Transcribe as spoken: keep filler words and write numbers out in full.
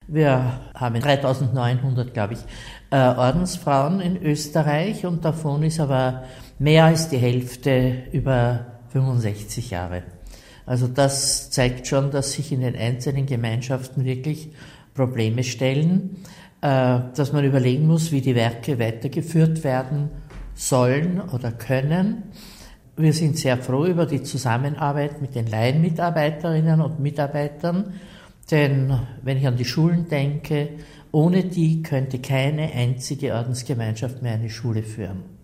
Wir haben dreitausendneunhundert, glaube ich, Ordensfrauen in Österreich und davon ist aber mehr als die Hälfte über fünfundsechzig Jahre. Also das zeigt schon, dass sich in den einzelnen Gemeinschaften wirklich Probleme stellen, dass man überlegen muss, wie die Werke weitergeführt werden sollen oder können. Wir sind sehr froh über die Zusammenarbeit mit den Laienmitarbeiterinnen und Mitarbeitern, denn wenn ich an die Schulen denke, ohne die könnte keine einzige Ordensgemeinschaft mehr eine Schule führen.